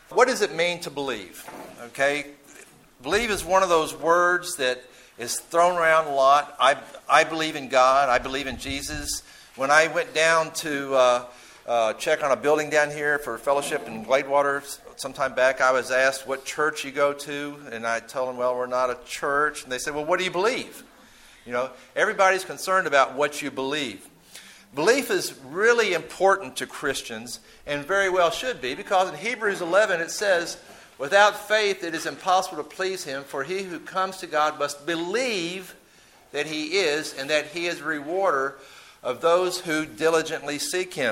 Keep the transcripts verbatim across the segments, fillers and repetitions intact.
What does it mean to believe? Okay, believe is one of those words that is thrown around a lot. I, I believe in God. I believe in Jesus. When I went down to uh, uh, check on a building down here for fellowship in Gladewater some time back, I was asked what church you go to, and I told them, well, we're not a church. And they said, well, what do you believe? You know, everybody's concerned about what you believe. Belief is really important to Christians, and very well should be, because in Hebrews eleven it says, without faith it is impossible to please Him, for he who comes to God must believe that He is, and that He is a rewarder of those who diligently seek Him.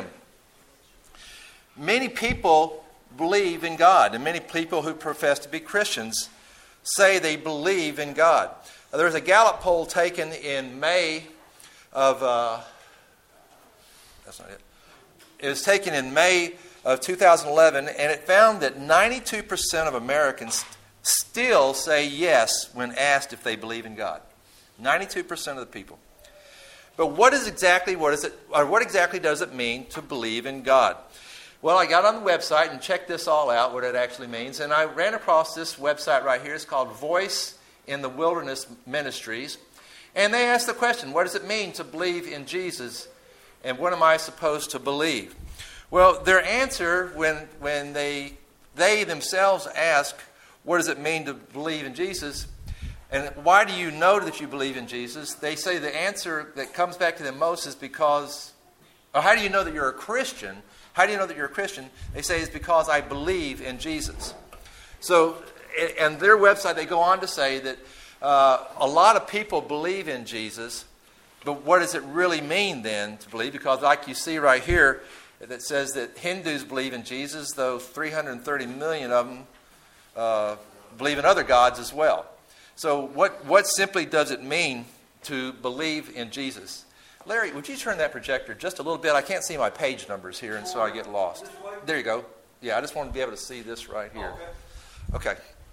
Many people believe in God, and many people who profess to be Christians say they believe in God. There was a Gallup poll taken in May of... Uh, That's not it. It was taken in May of two thousand eleven, and it found that ninety-two percent of Americans still say yes when asked if they believe in God. ninety-two percent of the people. But what is exactly what is it, or what exactly does it mean to believe in God? Well, I got on the website and checked this all out, what it actually means, and I ran across this website right here. It's called Voice in the Wilderness Ministries, and they asked the question, what does it mean to believe in Jesus? And what am I supposed to believe? Well, their answer when when they they themselves ask, what does it mean to believe in Jesus? And why do you know that you believe in Jesus? They say the answer that comes back to them most is because, or how do you know that you're a Christian? How do you know that you're a Christian? They say it's because I believe in Jesus. So, and their website, they go on to say that uh, a lot of people believe in Jesus. But what does it really mean then to believe? Because like you see right here, that says that Hindus believe in Jesus, though three hundred thirty million of them uh, believe in other gods as well. So what, what simply does it mean to believe in Jesus? Larry, would you turn that projector just a little bit? I can't see my page numbers here, and so I get lost. There you go. Yeah, I just want to be able to see this right here. Okay.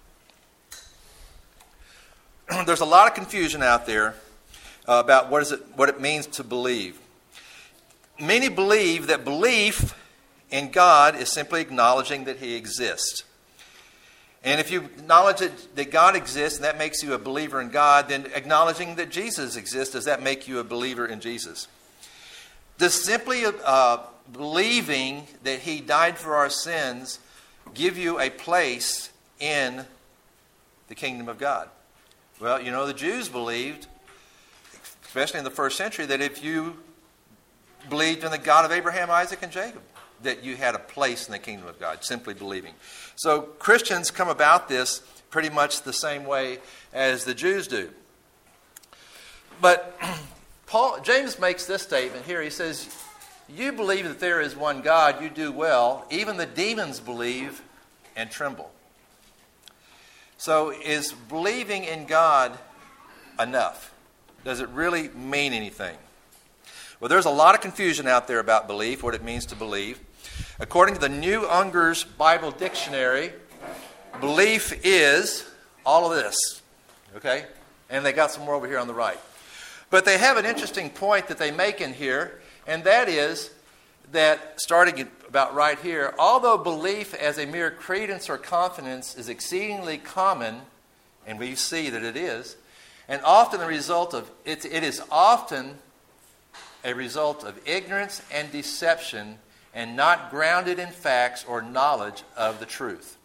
There's a lot of confusion out there Uh, about what is it, what it means to believe. Many believe that belief in God is simply acknowledging that He exists. And if you acknowledge that, that God exists and that makes you a believer in God, then acknowledging that Jesus exists, does that make you a believer in Jesus? Does simply uh, believing that He died for our sins give you a place in the kingdom of God? Well, you know, the Jews believed, especially in the first century, that if you believed in the God of Abraham, Isaac, and Jacob, that you had a place in the kingdom of God, simply believing. So Christians come about this pretty much the same way as the Jews do. But Paul, James makes this statement here. He says, you believe that there is one God, you do well. Even the demons believe and tremble. So is believing in God enough? Does it really mean anything? Well, there's a lot of confusion out there about belief, what it means to believe. According to the New Unger's Bible Dictionary, belief is all of this. Okay? And they got some more over here on the right. But they have an interesting point that they make in here, and that is that, starting about right here, although belief as a mere credence or confidence is exceedingly common, and we see that it is, and often the result of it, it is often a result of ignorance and deception, and not grounded in facts or knowledge of the truth.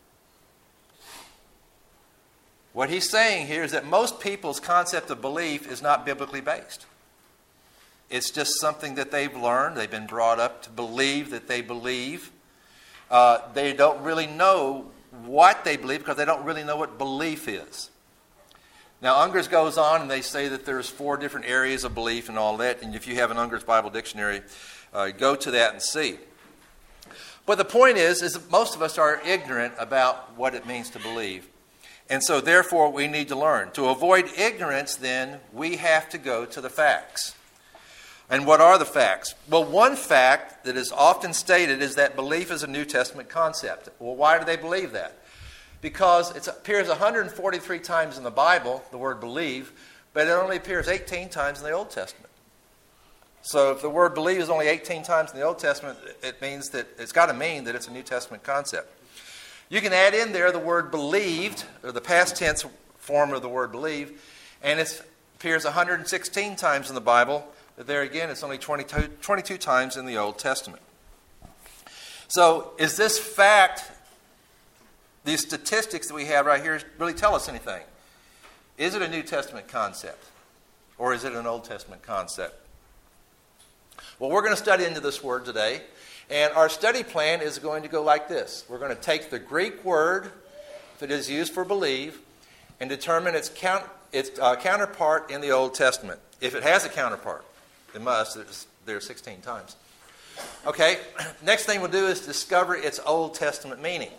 What he's saying here is that most people's concept of belief is not biblically based. It's just something that they've learned. They've been brought up to believe that they believe. Uh, they don't really know what they believe because they don't really know what belief is. Now, Unger's goes on, and they say that there's four different areas of belief and all that. And if you have an Unger's Bible Dictionary, uh, go to that and see. But the point is, is that most of us are ignorant about what it means to believe. And so, therefore, we need to learn. To avoid ignorance, then, we have to go to the facts. And what are the facts? Well, one fact that is often stated is that belief is a New Testament concept. Well, why do they believe that? Because it appears one hundred forty-three times in the Bible, the word believe, but it only appears eighteen times in the Old Testament. So if the word believe is only eighteen times in the Old Testament, it means that it's got to mean that it's a New Testament concept. You can add in there the word believed, or the past tense form of the word believe, and it appears one hundred sixteen times in the Bible. But there again, it's only twenty-two, twenty-two times in the Old Testament. So is this fact, these statistics that we have right here, really tell us anything? Is it a New Testament concept? Or is it an Old Testament concept? Well, we're going to study into this word today. And our study plan is going to go like this. We're going to take the Greek word that is used for believe and determine its, count, its uh, counterpart in the Old Testament. If it has a counterpart, it must. There's, there's sixteen times. Okay, next thing we'll do is discover its Old Testament meaning.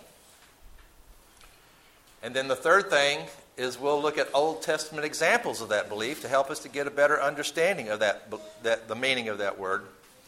And then the third thing is we'll look at Old Testament examples of that belief to help us to get a better understanding of that, that the meaning of that word.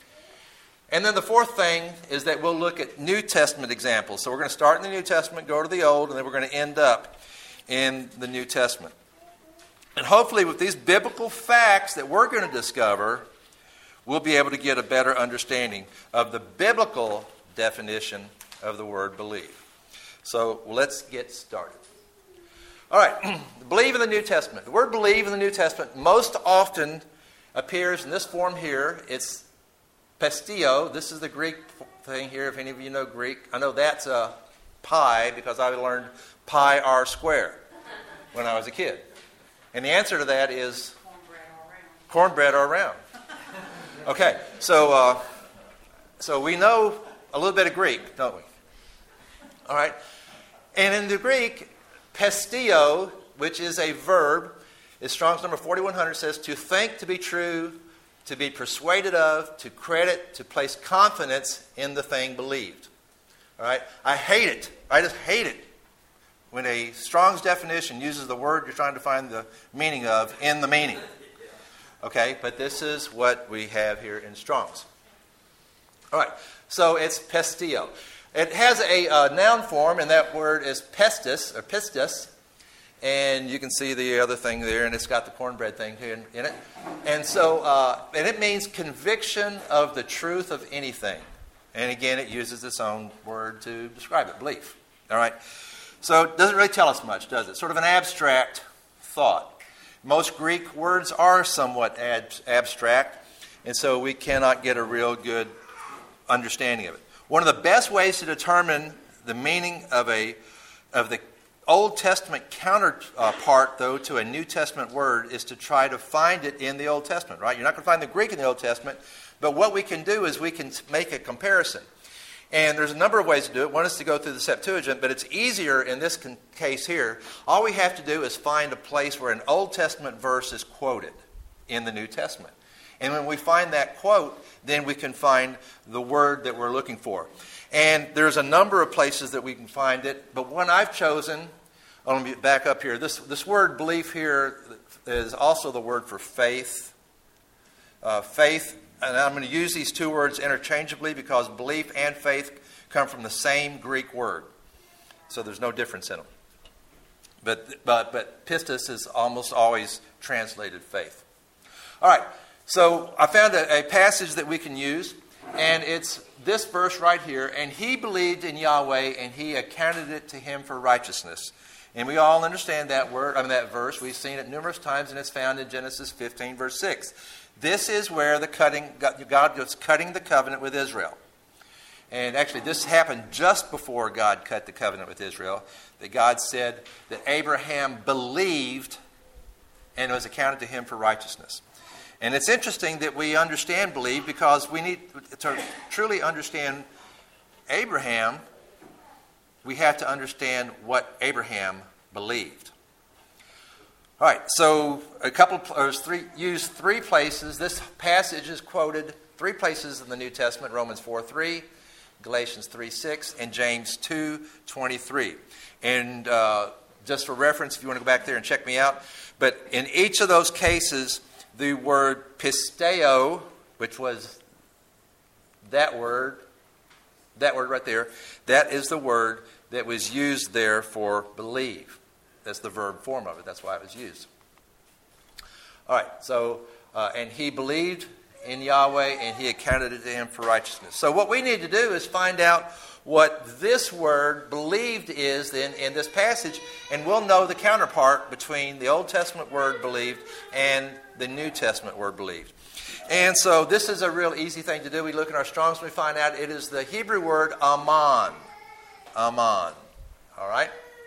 And then the fourth thing is that we'll look at New Testament examples. So we're going to start in the New Testament, go to the Old, and then we're going to end up in the New Testament. And hopefully with these biblical facts that we're going to discover, we'll be able to get a better understanding of the biblical definition of the word believe. So let's get started. All right, believe in the New Testament. The word believe in the New Testament most often appears in this form here. It's pisteo. This is the Greek thing here, if any of you know Greek. I know that's a pi because I learned pi r squared when I was a kid. And the answer to that is cornbread or round. Okay, so uh, so we know a little bit of Greek, don't we? All right. And in the Greek, pisteo, which is a verb, is Strong's number forty-one hundred, says to think to be true, to be persuaded of, to credit, to place confidence in the thing believed. All right? I hate it. I just hate it when a Strong's definition uses the word you're trying to find the meaning of in the meaning. Okay? But this is what we have here in Strong's. All right. So it's pisteo. It has a uh, noun form, and that word is pestis, or pistis. And you can see the other thing there, and it's got the cornbread thing here in, in it. And so, uh, and it means conviction of the truth of anything. And again, it uses its own word to describe it, belief. All right? So it doesn't really tell us much, does it? Sort of an abstract thought. Most Greek words are somewhat ad- abstract, and so we cannot get a real good understanding of it. One of the best ways to determine the meaning of a of the Old Testament counterpart, though, to a New Testament word is to try to find it in the Old Testament, right? You're not going to find the Greek in the Old Testament, but what we can do is we can make a comparison. And there's a number of ways to do it. One is to go through the Septuagint, but it's easier in this con- case here. All we have to do is find a place where an Old Testament verse is quoted in the New Testament. And when we find that quote, then we can find the word that we're looking for. And there's a number of places that we can find it, but one I've chosen, oh, let me back up here. This, this word belief here is also the word for faith. Uh, faith, and I'm going to use these two words interchangeably because belief and faith come from the same Greek word. So there's no difference in them. But, but, but pistis is almost always translated faith. All right. So I found a, a passage that we can use, and it's this verse right here. And he believed in Yahweh, and he accounted it to him for righteousness. And we all understand that word, I mean that verse. We've seen it numerous times, and it's found in Genesis fifteen, verse six. This is where the cutting God was cutting the covenant with Israel. And actually, this happened just before God cut the covenant with Israel. That God said that Abraham believed, and it was accounted to him for righteousness. And it's interesting that we understand believe because we need to truly understand Abraham. We have to understand what Abraham believed. All right, so a couple of three use three places. This passage is quoted three places in the New Testament: Romans four three, Galatians three six, and James two twenty-three. And uh, just for reference, if you want to go back there and check me out, but in each of those cases, the word pisteo, which was that word, that word right there, that is the word that was used there for believe. That's the verb form of it. That's why it was used. All right, so, uh, and he believed in Yahweh, and he accounted it to him for righteousness. So what we need to do is find out what this word believed is then in this passage, and we'll know the counterpart between the Old Testament word believed and the New Testament word believed. And so this is a real easy thing to do. We look in our Strong's and we find out it is the Hebrew word aman. Aman. All right?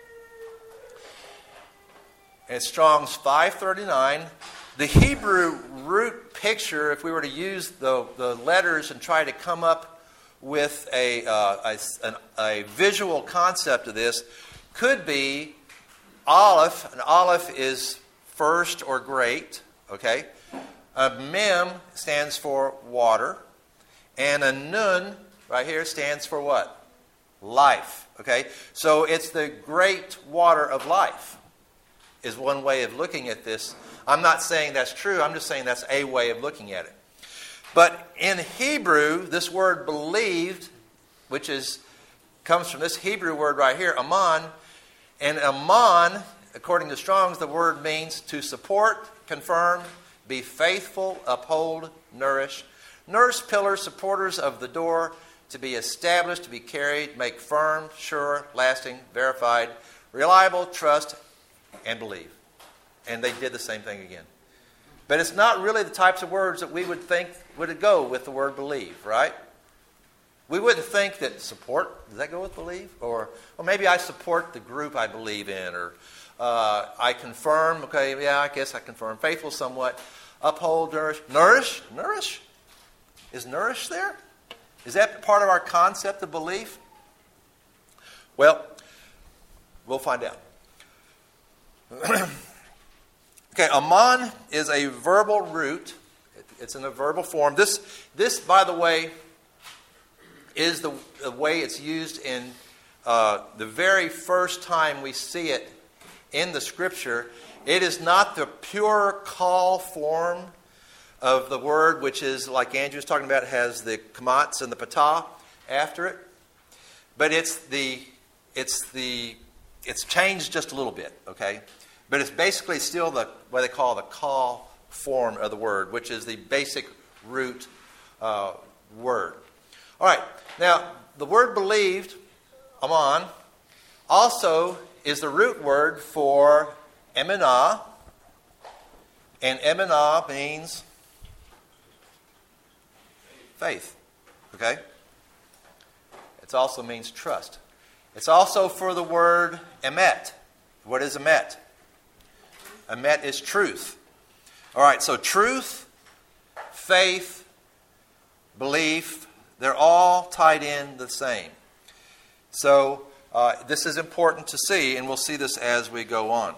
And Strong's five thirty-nine. The Hebrew root picture, if we were to use the, the letters and try to come up with a, uh, a, an, a visual concept of this, could be aleph. An aleph is first or great. Okay? A mem stands for water. And a nun, right here, stands for what? Life. Okay? So it's the great water of life is one way of looking at this. I'm not saying that's true. I'm just saying that's a way of looking at it. But in Hebrew, this word believed, which is comes from this Hebrew word right here, aman. And aman, according to Strong's, the word means to support, confirm, be faithful, uphold, nourish. Nurse, pillars, supporters of the door, to be established, to be carried, make firm, sure, lasting, verified, reliable, trust, and believe. And they did the same thing again. But it's not really the types of words that we would think would go with the word believe, right? We wouldn't think that support, does that go with believe? Or, or maybe I support the group I believe in. Or uh, I confirm, okay, yeah, I guess I confirm. Faithful somewhat. Uphold, nourish. Nourish? Nourish? Is nourish there? Is that part of our concept of belief? Well, we'll find out. Okay, aman is a verbal root. It's in a verbal form. This, this, by the way, is the, the way it's used in uh, the very first time we see it in the Scripture. It is not the pure call form of the word, which is, like Andrew was talking about, has the kamatz and the patah after it. But it's the, it's the, it's changed just a little bit, okay? But it's basically still the what they call the call form of the word, which is the basic root uh, word. All right. Now, the word believed, aman, also is the root word for emunah. And emunah means faith. Okay? It also means trust. It's also for the word emet. What is emet? Emet is truth. All right, so truth, faith, belief, they're all tied in the same. So uh, this is important to see, and we'll see this as we go on.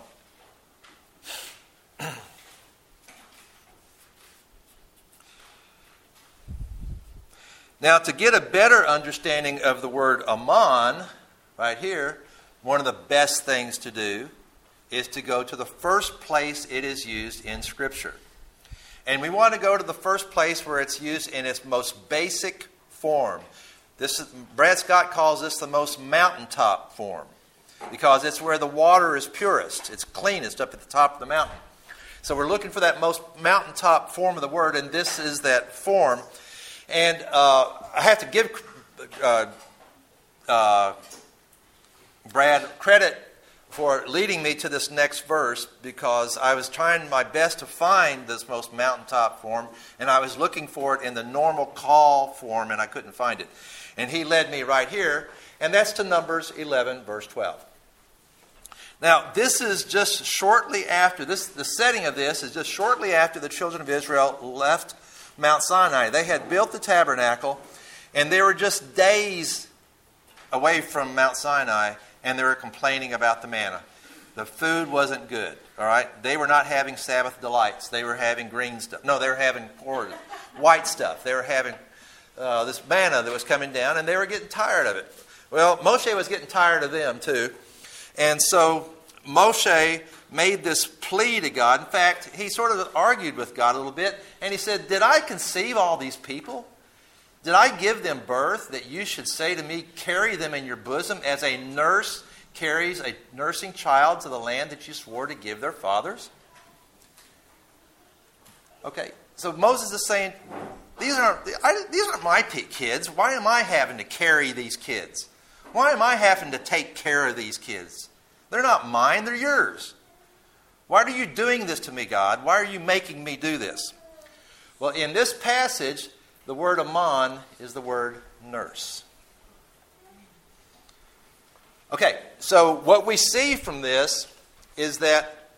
Now, to get a better understanding of the word aman, right here, one of the best things to do is to go to the first place it is used in Scripture. And we want to go to the first place where it's used in its most basic form. This is, Brad Scott calls this the most mountaintop form because it's where the water is purest. It's cleanest up at the top of the mountain. So we're looking for that most mountaintop form of the word, and this is that form. And uh, I have to give uh, uh, Brad credit for leading me to this next verse because I was trying my best to find this most mountaintop form, and I was looking for it in the normal call form, and I couldn't find it. And he led me right here, and that's to Numbers eleven, verse twelve. Now, this is just shortly after, this. the setting of this is just shortly after the children of Israel left Mount Sinai. They had built the tabernacle, and they were just days away from Mount Sinai, and they were complaining about the manna. The food wasn't good, all right? They were not having Sabbath delights. They were having green stuff. No, they were having white stuff. They were having uh, this manna that was coming down, and they were getting tired of it. Well, Moshe was getting tired of them, too. And so Moshe made this plea to God. In fact, he sort of argued with God a little bit, and he said, did I conceive all these people? Did I give them birth that you should say to me, carry them in your bosom as a nurse carries a nursing child to the land that you swore to give their fathers? Okay, so Moses is saying, These aren't, I, these aren't my kids. Why am I having to carry these kids? Why am I having to take care of these kids? They're not mine, they're yours. Why are you doing this to me, God? Why are you making me do this? Well, in this passage, the word amon is the word nurse. Okay, so what we see from this is that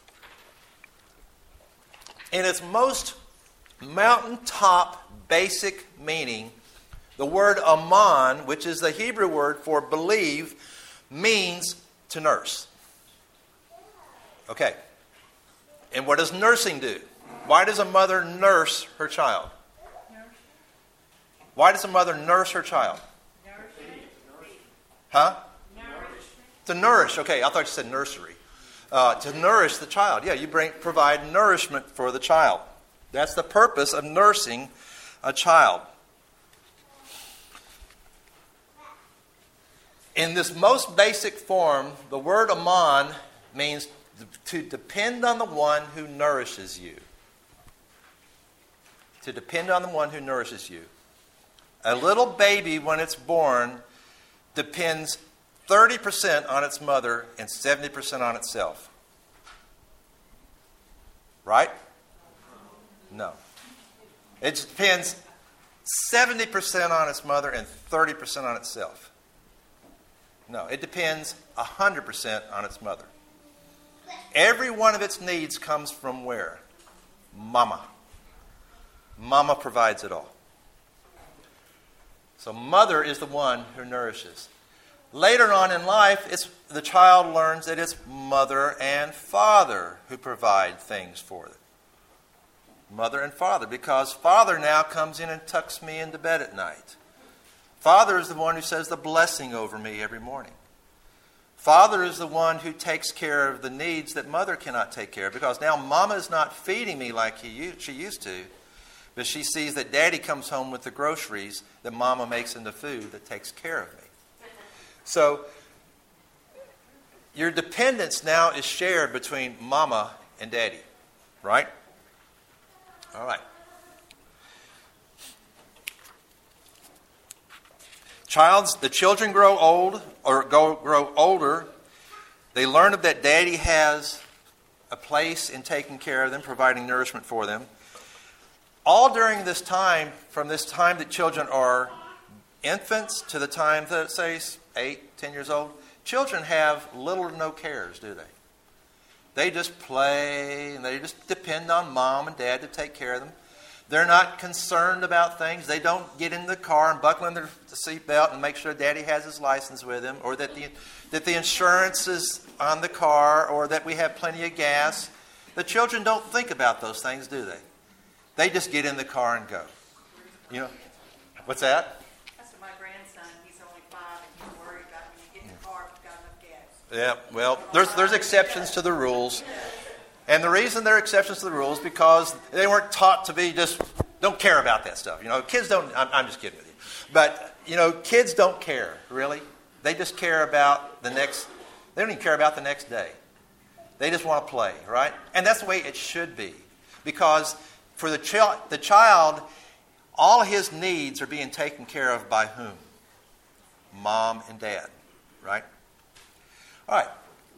in its most mountaintop basic meaning, the word amon, which is the Hebrew word for believe, means to nurse. Okay. And what does nursing do? Why does a mother nurse her child? Why does a mother nurse her child? Huh? To nourish. Okay, I thought you said nursery. Uh, to nourish the child. Yeah, you bring provide nourishment for the child. That's the purpose of nursing a child. In this most basic form, the word amon means to depend on the one who nourishes you. To depend on the one who nourishes you. A little baby, when it's born, depends thirty percent on its mother and seventy percent on itself. Right? No. It depends seventy percent on its mother and thirty percent on itself. No, it depends one hundred percent on its mother. Every one of its needs comes from where? Mama. Mama provides it all. So mother is the one who nourishes. Later on in life, it's, the child learns that it's mother and father who provide things for it. Mother and father, because father now comes in and tucks me into bed at night. Father is the one who says the blessing over me every morning. Father is the one who takes care of the needs that mother cannot take care of, because now mama is not feeding me like he, she used to, but she sees that daddy comes home with the groceries that mama makes into food that takes care of me. So your dependence now is shared between mama and daddy, right? All right. Child's, the children grow old or go, grow older. They learn that daddy has a place in taking care of them, providing nourishment for them. All during this time, from this time that children are infants to the time that, say, eight, ten years old, children have little or no cares, do they? They just play and they just depend on mom and dad to take care of them. They're not concerned about things. They don't get in the car and buckle in their seatbelt and make sure daddy has his license with him, or that the that the insurance is on the car, or that we have plenty of gas. The children don't think about those things, do they? They just get in the car and go. You know, what's that? That's what my grandson, he's only five, and he's worried about when you get in the car if you've got enough gas. Yeah, well, there's there's exceptions to the rules. And the reason there are exceptions to the rules is because they weren't taught to be just, don't care about that stuff. You know, kids don't, I'm, I'm just kidding with you. But, you know, kids don't care, really. They just care about the next, they don't even care about the next day. They just want to play, right? And that's the way it should be. Because for the, ch- the child, all his needs are being taken care of by whom? Mom and dad, right? All right.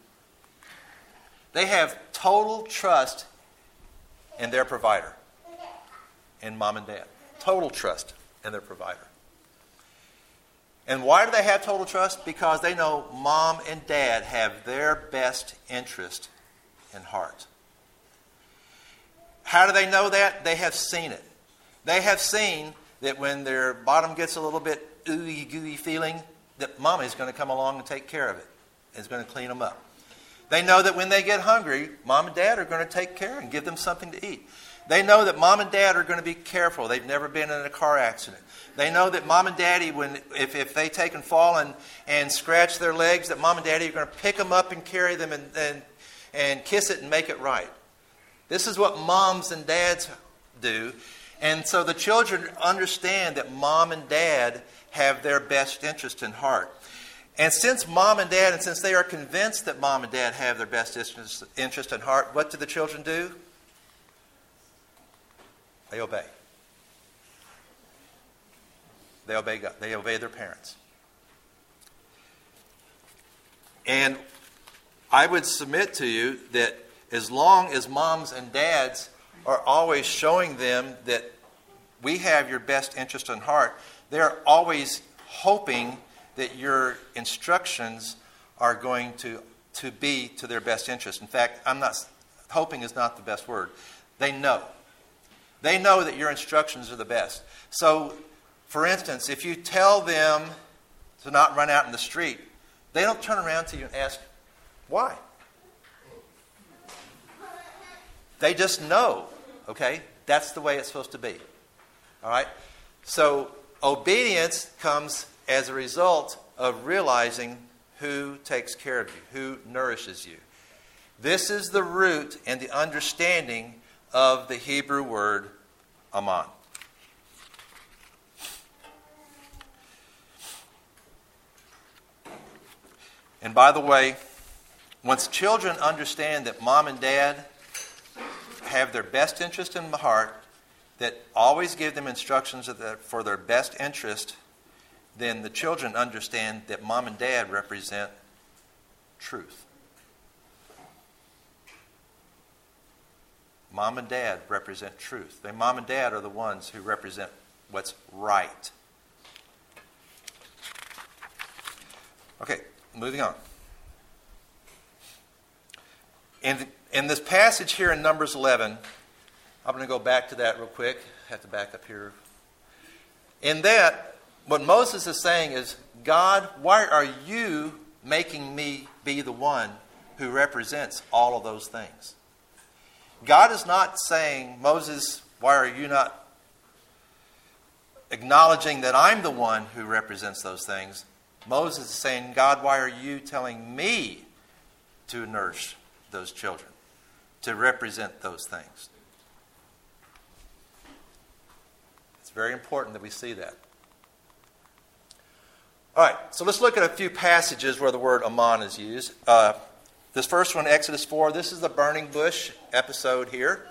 They have total trust in their provider, in mom and dad. Total trust in their provider. And why do they have total trust? Because they know mom and dad have their best interest in heart. How do they know that? They have seen it. They have seen that when their bottom gets a little bit ooey gooey feeling, that mama is going to come along and take care of it. Is going to clean them up. They know that when they get hungry, mom and dad are going to take care and give them something to eat. They know that mom and dad are going to be careful. They've never been in a car accident. They know that mom and daddy, when if, if they take and fall and, and scratch their legs, that mom and daddy are going to pick them up and carry them and, and, and kiss it and make it right. This is what moms and dads do. And so the children understand that mom and dad have their best interest in heart. And since mom and dad, and since they are convinced that mom and dad have their best interest in heart, what do the children do? They obey. They obey God. They obey their parents. And I would submit to you that as long as moms and dads are always showing them that we have your best interest in heart, they're always hoping that your instructions are going to, to be to their best interest. In fact, I'm not hoping is not the best word. They know. They know that your instructions are the best. So, for instance, if you tell them to not run out in the street, they don't turn around to you and ask, why? They just know, okay? That's the way it's supposed to be. All right? So, obedience comes as a result of realizing who takes care of you, who nourishes you. This is the root and the understanding of the Hebrew word aman. And by the way, once children understand that mom and dad have their best interest in the heart, that always give them instructions for their best interest, then the children understand that mom and dad represent truth. Mom and dad represent truth. They, mom and dad are the ones who represent what's right. Okay, moving on. In, in this passage here in Numbers eleven, I'm going to go back to that real quick. I have to back up here. In that, what Moses is saying is, God, why are you making me be the one who represents all of those things? God is not saying, Moses, why are you not acknowledging that I'm the one who represents those things? Moses is saying, God, why are you telling me to nurse those children, to represent those things? It's very important that we see that. All right, so let's look at a few passages where the word aman is used. Uh, this first one, Exodus four, this is the burning bush episode here.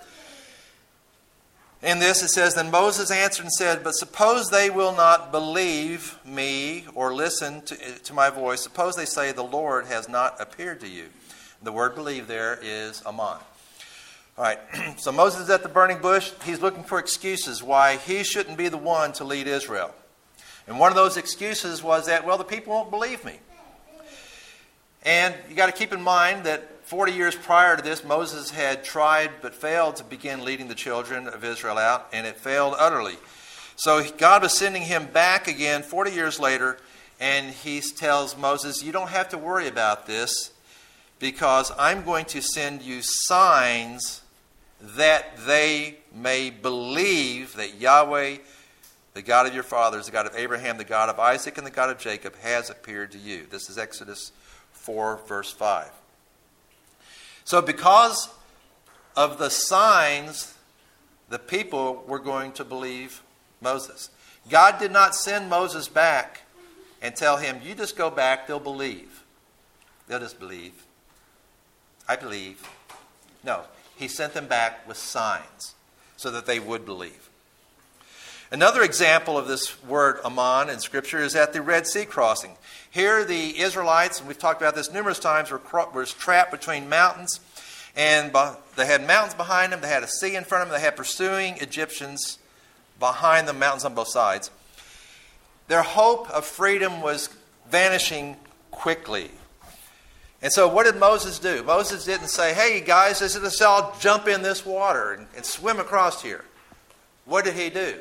In this it says, Then Moses answered and said, But suppose they will not believe me or listen to, to my voice. Suppose they say, The Lord has not appeared to you. The word believe there is aman. All right, so Moses is at the burning bush. He's looking for excuses why he shouldn't be the one to lead Israel. And one of those excuses was that, well, the people won't believe me. And you got to keep in mind that forty years prior to this, Moses had tried but failed to begin leading the children of Israel out, and it failed utterly. So God was sending him back again forty years later, and he tells Moses, you don't have to worry about this, because I'm going to send you signs that they may believe that Yahweh, the God of your fathers, the God of Abraham, the God of Isaac, and the God of Jacob, has appeared to you. This is Exodus four, verse five. So because of the signs, the people were going to believe Moses. God did not send Moses back and tell him, you just go back, they'll believe. They'll just believe. I believe. No, he sent them back with signs so that they would believe. Another example of this word aman in Scripture is at the Red Sea crossing. Here the Israelites, and we've talked about this numerous times, were, were trapped between mountains. And they had mountains behind them. They had a sea in front of them. They had pursuing Egyptians behind them, mountains on both sides. Their hope of freedom was vanishing quickly. And so what did Moses do? Moses didn't say, hey guys, let's all jump in this water and, and swim across here. What did he do?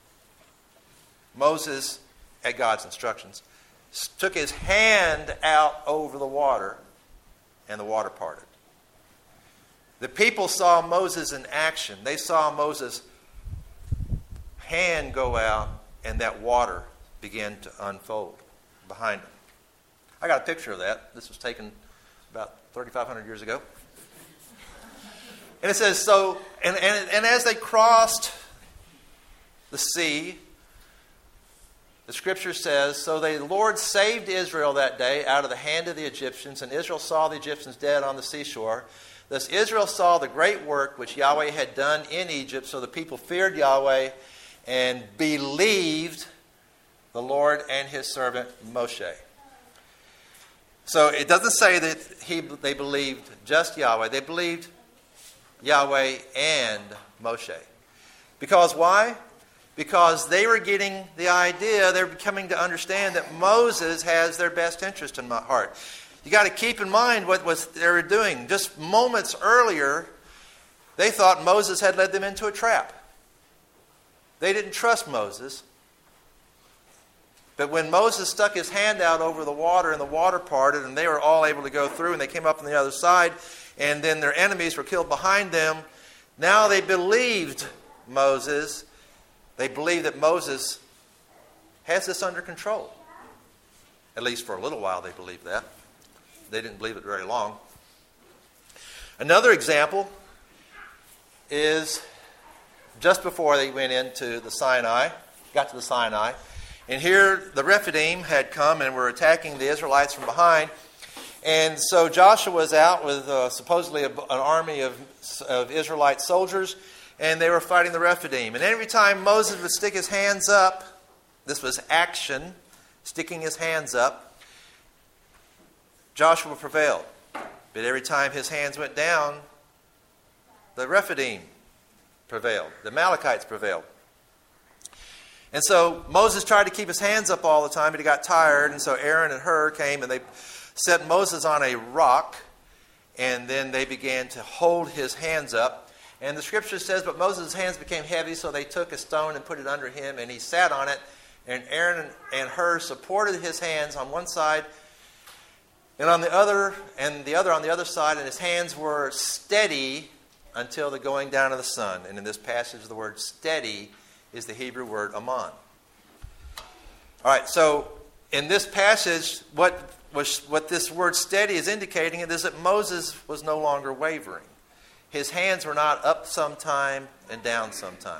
Moses, at God's instructions, took his hand out over the water, and the water parted. The people saw Moses in action. They saw Moses' hand go out, and that water began to unfold behind him. I got a picture of that. This was taken about thirty-five hundred years ago. And it says, so, and, and, and as they crossed the sea, the Scripture says, so the Lord saved Israel that day out of the hand of the Egyptians, and Israel saw the Egyptians dead on the seashore. Thus Israel saw the great work which Yahweh had done in Egypt, so the people feared Yahweh and believed the Lord and his servant Moshe. So it doesn't say that he, they believed just Yahweh. They believed Yahweh and Moshe. Because why? Because they were getting the idea, they were coming to understand that Moses has their best interest in my heart. You got to keep in mind what was they were doing. Just moments earlier, they thought Moses had led them into a trap. They didn't trust Moses. But when Moses stuck his hand out over the water and the water parted and they were all able to go through and they came up on the other side and then their enemies were killed behind them, now they believed Moses. They believed that Moses has this under control. At least for a little while they believed that. They didn't believe it very long. Another example is just before they went into the Sinai, got to the Sinai, and here the Rephidim had come and were attacking the Israelites from behind. And so Joshua was out with uh, supposedly a, an army of, of Israelite soldiers, and they were fighting the Rephidim. And every time Moses would stick his hands up, this was action, sticking his hands up, Joshua prevailed. But every time his hands went down, the Rephidim prevailed. The Amalekites prevailed. And so Moses tried to keep his hands up all the time, but he got tired. And so Aaron and Hur came and they set Moses on a rock. And then they began to hold his hands up. And the scripture says, but Moses' hands became heavy, so they took a stone and put it under him. And he sat on it. And Aaron and Hur supported his hands on one side and on the other, and the other on the other side. And his hands were steady until the going down of the sun. And in this passage, the word steady is the Hebrew word aman. All right, so in this passage, what was what this word steady is indicating is that Moses was no longer wavering. His hands were not up sometime and down sometime.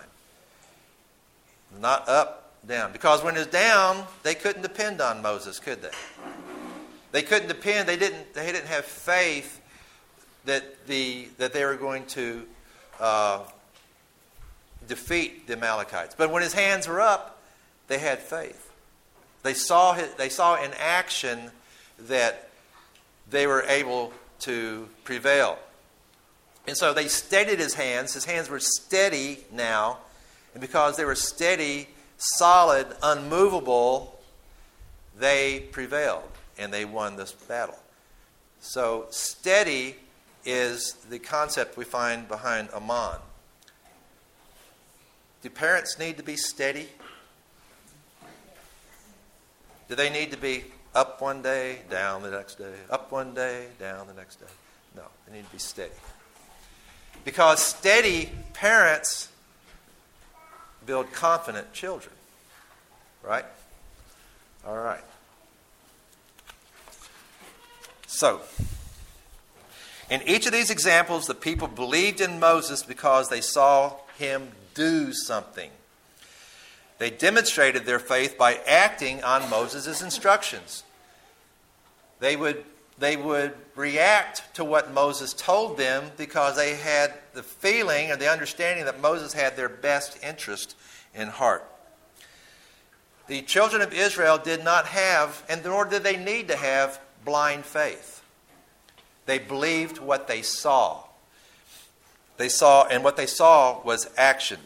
Not up, down. Because when it was down, they couldn't depend on Moses, could they? They couldn't depend, they didn't they didn't have faith that the that they were going to uh, defeat the Amalekites. But when his hands were up, they had faith. They saw his, they saw in action that they were able to prevail. And so they steadied his hands. His hands were steady now. And because they were steady, solid, unmovable, they prevailed. And they won this battle. So steady is the concept we find behind aman. Do parents need to be steady? Do they need to be up one day, down the next day, up one day, down the next day? No, they need to be steady. Because steady parents build confident children. Right? All right. So, in each of these examples, the people believed in Moses because they saw him do something. They demonstrated their faith by acting on Moses' instructions. They would, they would react to what Moses told them because they had the feeling or the understanding that Moses had their best interest in heart. The children of Israel did not have, and nor did they need to have, blind faith. They believed what they saw. They saw, and what they saw was action.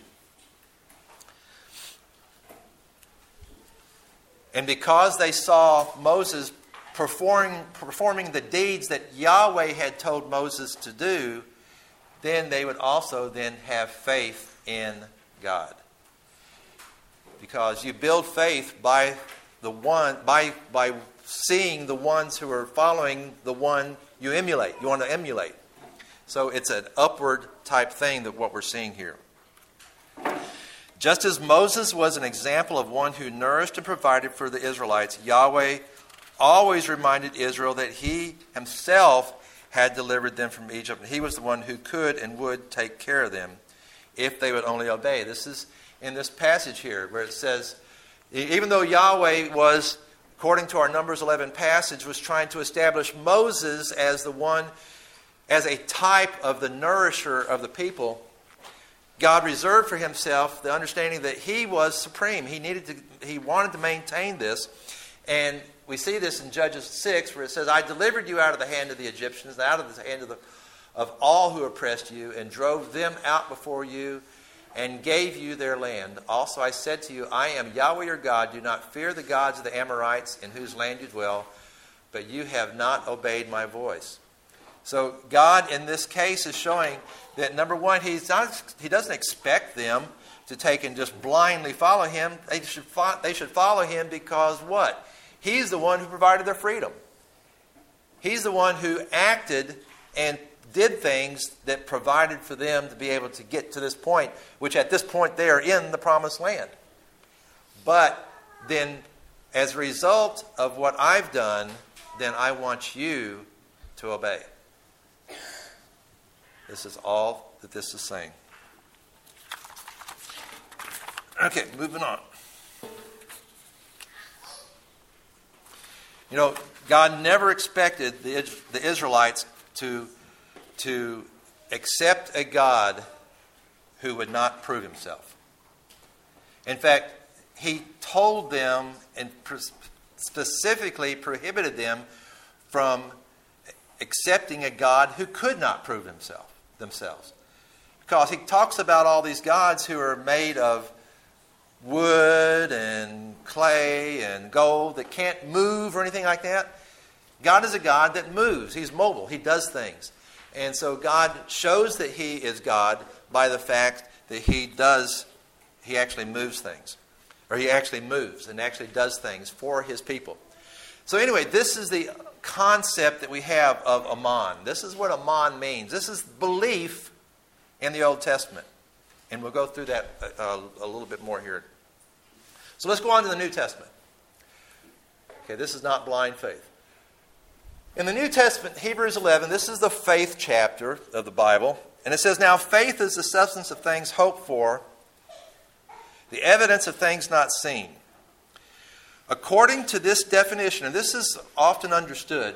And because they saw Moses performing, performing the deeds that Yahweh had told Moses to do, then they would also then have faith in God. Because you build faith by the one by by seeing the ones who are following the one you emulate. You want to emulate. So it's an upward type thing that what we're seeing here. Just as Moses was an example of one who nourished and provided for the Israelites, Yahweh always reminded Israel that he himself had delivered them from Egypt. He was the one who could and would take care of them if they would only obey. This is in this passage here where it says, even though Yahweh was, according to our Numbers eleven passage, was trying to establish Moses as the one, as a type of the nourisher of the people, God reserved for himself the understanding that he was supreme. He needed to, he wanted to maintain this. And we see this in Judges six, where it says, I delivered you out of the hand of the Egyptians, out of the hand of, the, of all who oppressed you, and drove them out before you, and gave you their land. Also I said to you, I am Yahweh your God. Do not fear the gods of the Amorites in whose land you dwell, but you have not obeyed my voice. So God in this case is showing that, number one, he's not, he doesn't expect them to take and just blindly follow him. They should, fo- they should follow him because what? He's the one who provided their freedom. He's the one who acted and did things that provided for them to be able to get to this point, which at this point they are in the promised land. But then as a result of what I've done, then I want you to obey. This is all that this is saying. Okay, moving on. You know, God never expected the, the Israelites to, to accept a God who would not prove himself. In fact, he told them and specifically prohibited them from accepting a God who could not prove himself themselves. Because he talks about all these gods who are made of wood and clay and gold that can't move or anything like that. God is a God that moves. He's mobile. He does things. And so God shows that he is God by the fact that he does, he actually moves things. Or he actually moves and actually does things for his people. So anyway, this is the concept that we have of Aman. This is what Aman means. This is belief in the Old Testament. And we'll go through that a, a little bit more here. So let's go on to the New Testament. Okay, this is not blind faith. In the New Testament, Hebrews eleven, this is the faith chapter of the Bible. And it says, now faith is the substance of things hoped for, the evidence of things not seen. According to this definition, and this is often understood,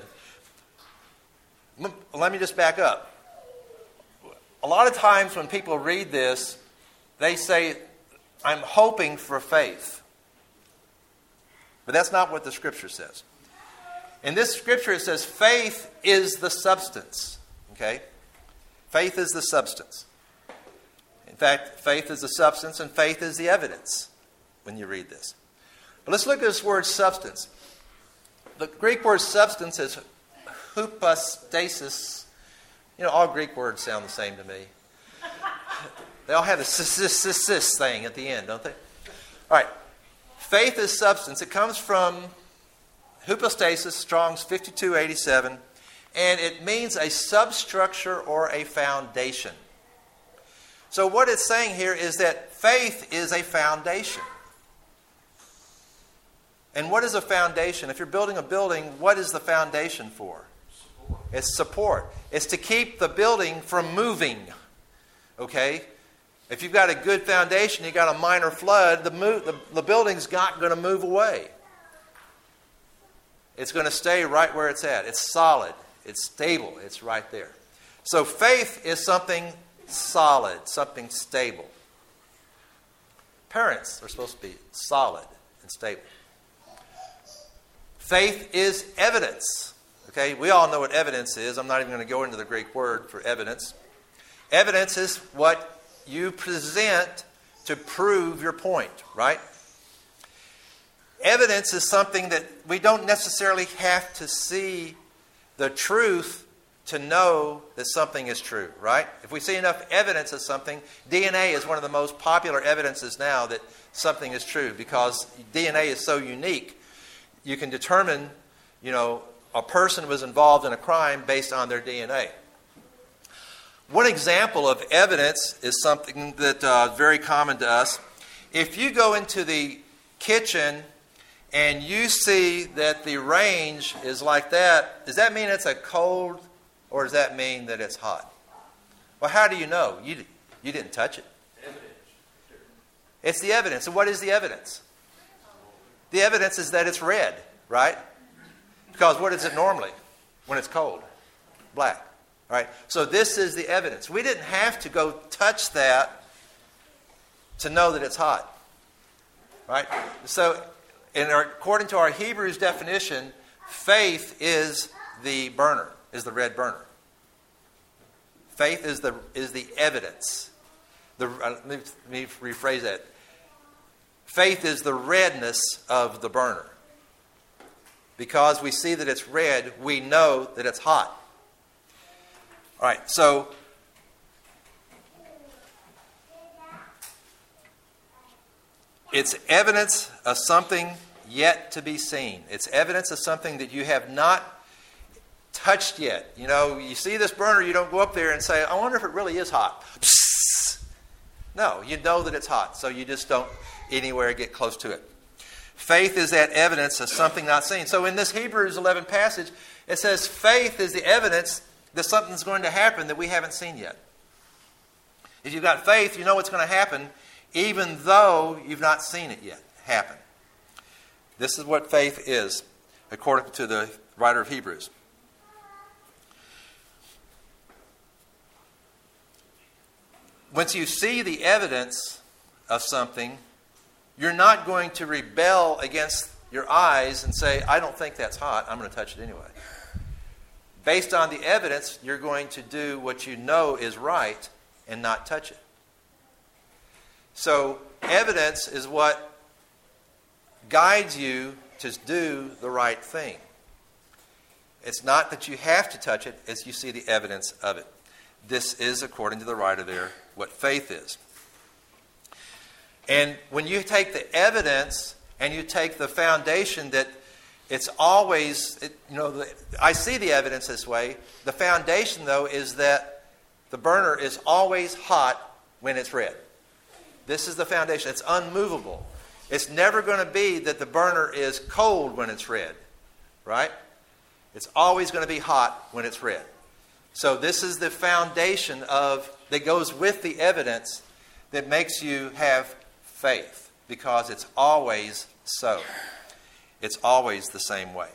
let me just back up. A lot of times when people read this, they say, I'm hoping for faith. But that's not what the Scripture says. In this Scripture it says faith is the substance. Okay? Faith is the substance. In fact, faith is the substance and faith is the evidence when you read this. But let's look at this word substance. The Greek word substance is hypostasis. You know, all Greek words sound the same to me. They all have a sis thing at the end, don't they? All right. Faith is substance. It comes from hypostasis, Strong's fifty-two eighty-seven, and it means a substructure or a foundation. So what it's saying here is that faith is a foundation. And what is a foundation? If you're building a building, what is the foundation for? Support. It's support. It's to keep the building from moving. Okay? If you've got a good foundation, you've got a minor flood, the, move, the, the building's not going to move away. It's going to stay right where it's at. It's solid. It's stable. It's right there. So faith is something solid, something stable. Parents are supposed to be solid and stable. Faith is evidence. Okay, we all know what evidence is. I'm not even going to go into the Greek word for evidence. Evidence is what you present to prove your point, right? Evidence is something that we don't necessarily have to see the truth to know that something is true, right? If we see enough evidence of something, D N A is one of the most popular evidences now that something is true because D N A is so unique. You can determine, you know, a person was involved in a crime based on their D N A. One example of evidence is something that uh, is very common to us. If you go into the kitchen and you see that the range is like that, does that mean it's a cold or does that mean that it's hot? Well, how do you know? You, you didn't touch it. Evidence. It's the evidence. And what is the evidence? The evidence is that it's red, right? Because what is it normally when it's cold? Black, right? So this is the evidence. We didn't have to go touch that to know that it's hot. Right? So, in our, according to our Hebrews definition, faith is the burner, is the red burner. Faith is the is the evidence. The, uh, let, me, let me rephrase that. Faith is the redness of the burner. Because we see that it's red, we know that it's hot. All right, so it's evidence of something yet to be seen. It's evidence of something that you have not touched yet. You know, you see this burner, you don't go up there and say, I wonder if it really is hot. Psst. No, you know that it's hot, so you just don't anywhere get close to it. Faith is that evidence of something not seen. So in this Hebrews eleven passage, it says faith is the evidence that something's going to happen that we haven't seen yet. If you've got faith, you know what's going to happen, even though you've not seen it yet happen. This is what faith is, according to the writer of Hebrews. Once you see the evidence of something, you're not going to rebel against your eyes and say, I don't think that's hot, I'm going to touch it anyway. Based on the evidence, you're going to do what you know is right and not touch it. So, evidence is what guides you to do the right thing. It's not that you have to touch it, it's you see the evidence of it. This is, according to the writer there, what faith is. And when you take the evidence and you take the foundation that it's always, it, you know, the, I see the evidence this way. The foundation, though, is that the burner is always hot when it's red. This is the foundation. It's unmovable. It's never going to be that the burner is cold when it's red, right? It's always going to be hot when it's red. So this is the foundation of that goes with the evidence that makes you have faith, because it's always so. It's always the same way.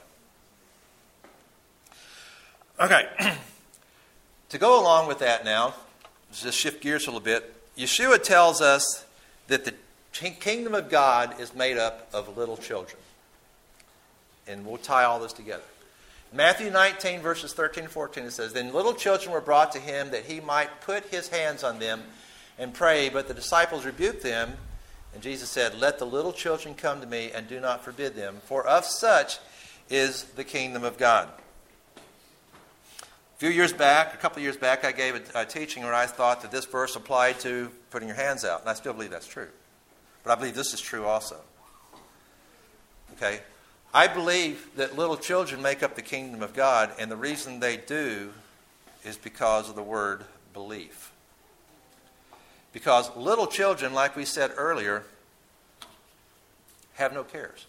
Okay. To go along with that now, let's just shift gears a little bit. Yeshua tells us that the kingdom of God is made up of little children. And we'll tie all this together. Matthew nineteen, verses thirteen and fourteen, it says, Then little children were brought to him that he might put his hands on them and pray. But the disciples rebuked them. And Jesus said, Let the little children come to me and do not forbid them, for of such is the kingdom of God. A few years back, a couple of years back, I gave a, a teaching where I thought that this verse applied to putting your hands out. And I still believe that's true. But I believe this is true also. Okay? I believe that little children make up the kingdom of God, and the reason they do is because of the word belief. Because little children, like we said earlier, have no cares.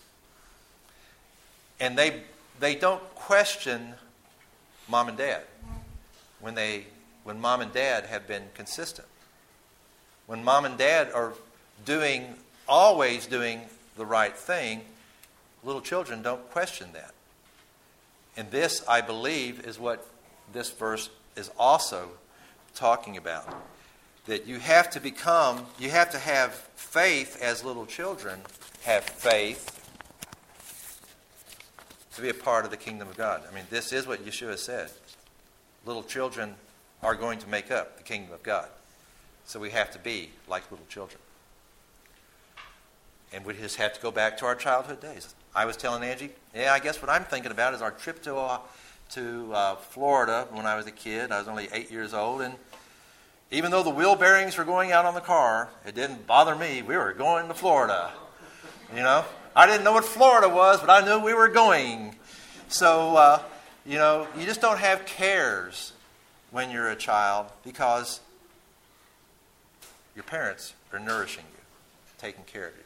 And they they don't question mom and dad when they when mom and dad have been consistent. When mom and dad are doing always doing the right thing, little children don't question that. And this, I believe, is what this verse is also talking about. That you have to become, you have to have faith as little children have faith to be a part of the kingdom of God. I mean, this is what Yeshua said. Little children are going to make up the kingdom of God. So we have to be like little children. And we just have to go back to our childhood days. I was telling Angie, yeah, I guess what I'm thinking about is our trip to uh, to uh, Florida when I was a kid. I was only eight years old, and even though the wheel bearings were going out on the car, it didn't bother me. We were going to Florida. You know, I didn't know what Florida was, but I knew we were going. So, uh, you know, you just don't have cares when you're a child because your parents are nourishing you, taking care of you.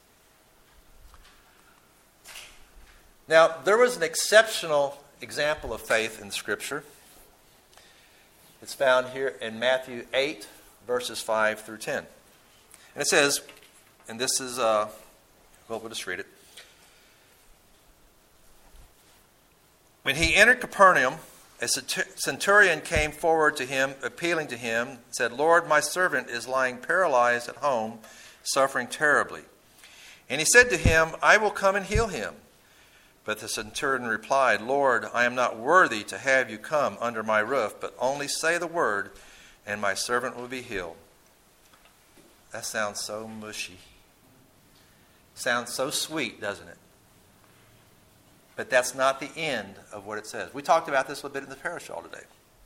Now, there was an exceptional example of faith in Scripture. It's found here in Matthew eight, verses five through ten. And it says, and this is, uh, well, we'll just read it. When he entered Capernaum, a centurion came forward to him, appealing to him, said, "Lord, my servant is lying paralyzed at home, suffering terribly." And he said to him, "I will come and heal him." But the centurion replied, "Lord, I am not worthy to have you come under my roof, but only say the word, and my servant will be healed." That sounds so mushy. Sounds so sweet, doesn't it? But that's not the end of what it says. We talked about this a little bit in the parashal today.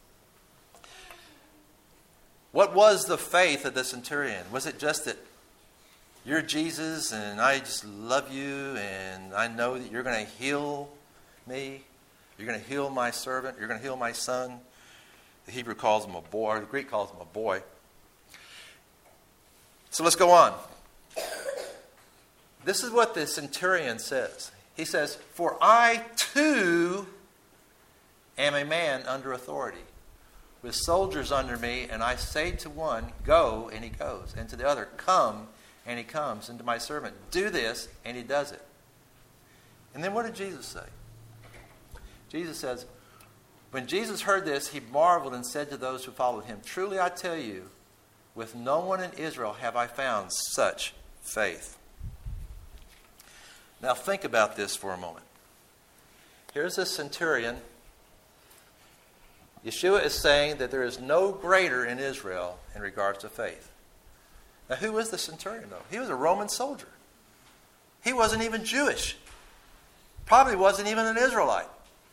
What was the faith of the centurion? Was it just that you're Jesus and I just love you and I know that you're going to heal me? You're going to heal my servant? You're going to heal my son? The Hebrew calls him a boy, or the Greek calls him a boy. So let's go on. This is what the centurion says. He says, "For I too am a man under authority, with soldiers under me, and I say to one, 'Go,' and he goes, and to the other, 'Come,' and he comes, and to my servant, 'Do this,' and he does it." And then what did Jesus say? Jesus says, when Jesus heard this, he marveled and said to those who followed him, "Truly I tell you, with no one in Israel have I found such faith." Now think about this for a moment. Here's a centurion. Yeshua is saying that there is no greater in Israel in regards to faith. Now who was the centurion though? He was a Roman soldier. He wasn't even Jewish. Probably wasn't even an Israelite.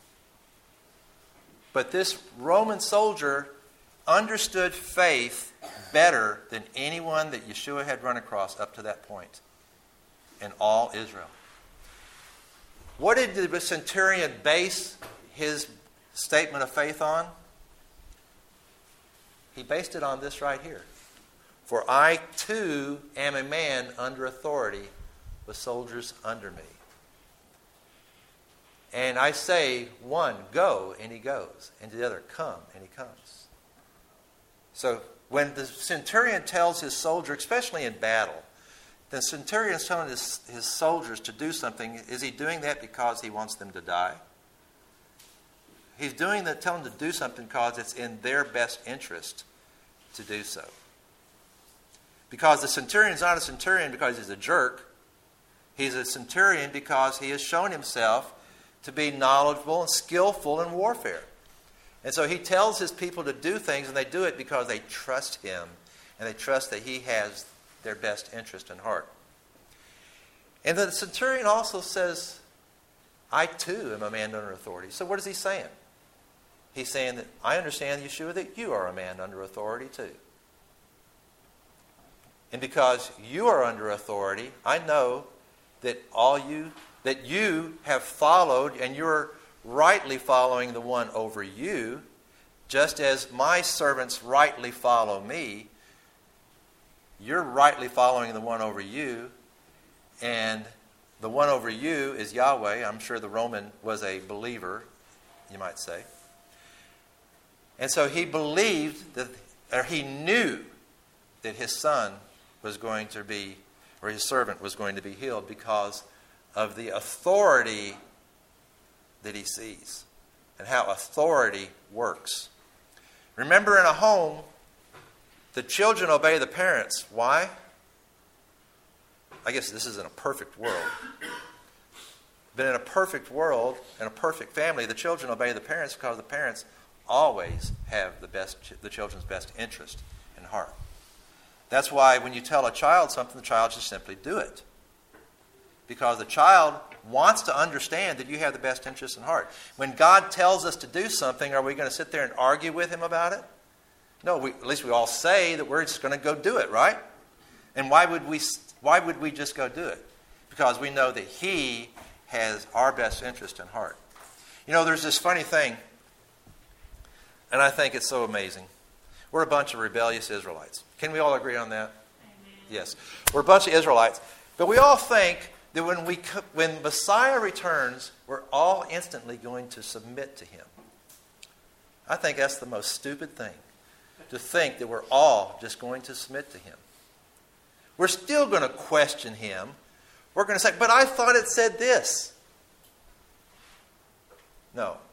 But this Roman soldier understood faith better than anyone that Yeshua had run across up to that point in all Israel. What did the centurion base his statement of faith on? He based it on this right here. "For I too am a man under authority, with soldiers under me. And I say, one, 'Go,' and he goes, and to the other, 'Come,' and he comes." So when the centurion tells his soldier, especially in battle, the centurion is telling his, his soldiers to do something. Is he doing that because he wants them to die? He's doing that, telling them to do something because it's in their best interest to do so. Because the centurion is not a centurion because he's a jerk. He's a centurion because he has shown himself to be knowledgeable and skillful in warfare. And so he tells his people to do things, and they do it because they trust him, and they trust that he has their best interest in heart. And the centurion also says, "I too am a man under authority." So what is he saying? He's saying that I understand, Yeshua, that you are a man under authority too. And because you are under authority, I know that all you that you have followed, and you're rightly following the one over you, just as my servants rightly follow me. You're rightly following the one over you, and the one over you is Yahweh. I'm sure the Roman was a believer, you might say. And so he believed that, or he knew that his son was going to be, or his servant was going to be healed because of the authority that he sees and how authority works. Remember, in a home, the children obey the parents. Why? I guess this isn't a perfect world. But in a perfect world, in a perfect family, the children obey the parents because the parents always have the best, the children's best interest in heart. That's why when you tell a child something, the child should simply do it. Because the child wants to understand that you have the best interest in heart. When God tells us to do something, are we going to sit there and argue with him about it? No, we, at least we all say that we're just going to go do it, right? And why would we why would we just go do it? Because we know that he has our best interest in heart. You know, there's this funny thing, and I think it's so amazing. We're a bunch of rebellious Israelites. Can we all agree on that? Amen. Yes. We're a bunch of Israelites. But we all think that when we when Messiah returns, we're all instantly going to submit to him. I think that's the most stupid thing, to think that we're all just going to submit to him. We're still going to question him. We're going to say, but I thought it said this. No,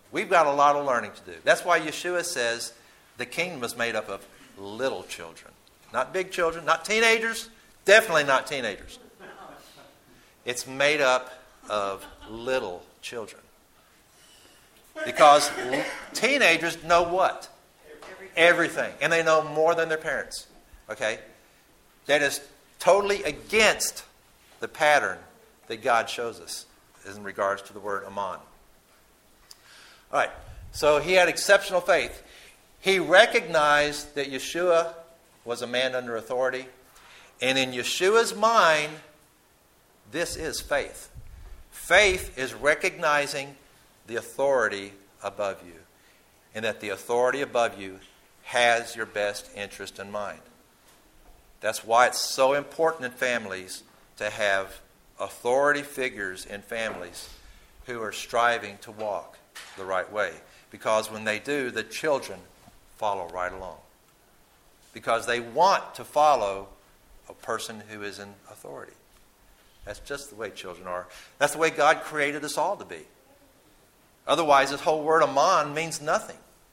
We've got a lot of learning to do. That's why Yeshua says the kingdom is made up of little children. Not big children, not teenagers, definitely not teenagers. It's made up of little children. Because teenagers know what? Everything. And they know more than their parents. Okay? That is totally against the pattern that God shows us in regards to the word Aman. All right. So he had exceptional faith. He recognized that Yeshua was a man under authority. And in Yeshua's mind, this is faith. Faith is recognizing the authority above you. And that the authority above you has your best interest in mind. That's why it's so important in families to have authority figures in families who are striving to walk the right way. Because when they do, the children follow right along. Because they want to follow a person who is in authority. That's just the way children are. That's the way God created us all to be. Otherwise, this whole word Aman means nothing.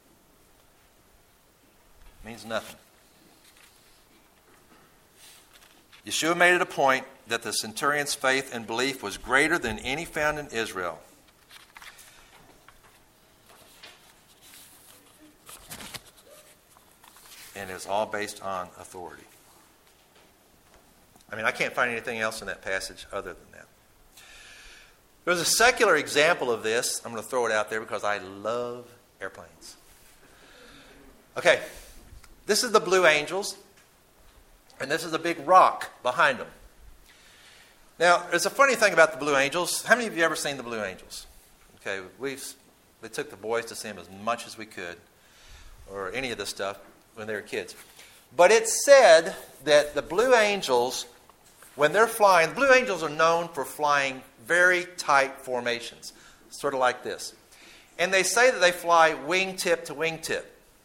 It means nothing. Yeshua made it a point that the centurion's faith and belief was greater than any found in Israel. And it's all based on authority. I mean, I can't find anything else in that passage other than that. There's a secular example of this. I'm going to throw it out there because I love airplanes. Okay, this is the Blue Angels, and this is a big rock behind them. Now, there's a funny thing about the Blue Angels. How many of you have ever seen the Blue Angels? Okay, we've we took the boys to see them as much as we could, or any of this stuff when they were kids. But it's said that the Blue Angels, when they're flying, the Blue Angels are known for flying very tight formations, sort of like this. And they say that they fly wingtip to wingtip.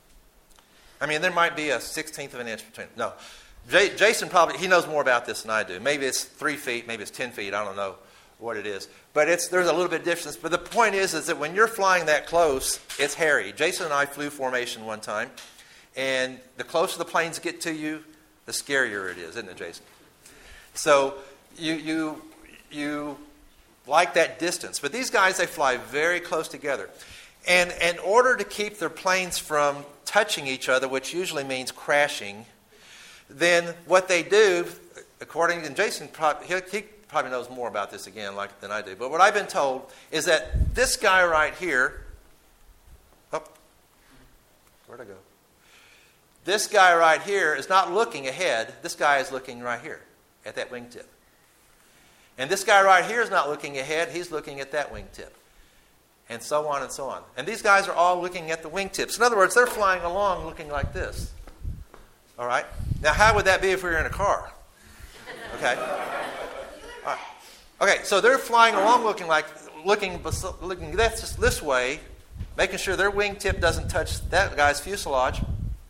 I mean, there might be a sixteenth of an inch between. No. J- Jason probably, he knows more about this than I do. Maybe it's three feet, maybe it's ten feet. I don't know what it is. But it's there's a little bit of difference. But the point is, is that when you're flying that close, it's hairy. Jason and I flew formation one time. And the closer the planes get to you, the scarier it is, isn't it, Jason? So you you you like that distance. But these guys, they fly very close together. And in order to keep their planes from touching each other, which usually means crashing, then what they do, according to Jason, probably, he, he probably knows more about this again like than I do. But what I've been told is that this guy right here, oh, where'd I go? This guy right here is not looking ahead. This guy is looking right here at that wingtip. And this guy right here is not looking ahead. He's looking at that wingtip. And so on and so on. And these guys are all looking at the wingtips. In other words, they're flying along looking like this. All right? Now, how would that be if we were in a car? Okay? All right. Okay, so they're flying along looking like, looking, looking this, this way, making sure their wingtip doesn't touch that guy's fuselage.